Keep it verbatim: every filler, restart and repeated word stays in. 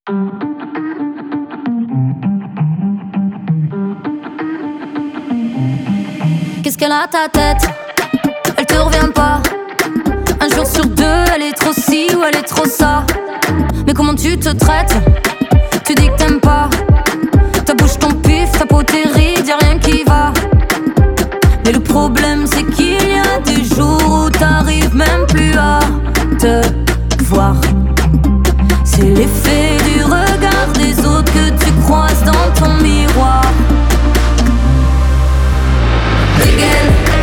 Qu'est-ce qu'elle a ta tête? Elle te revient pas. Un jour sur deux, elle est trop ci ou elle est trop ça. Mais comment tu te traites? Tu dis que t'aimes pas. Ta bouche, ton pif, ta peau, tes rides, y'a rien qui va. Mais le problème c'est qu'il y a des jours où t'arrives même plus à te voir. C'est l'effet du regard des autres que tu croises dans ton miroir. Dégaine,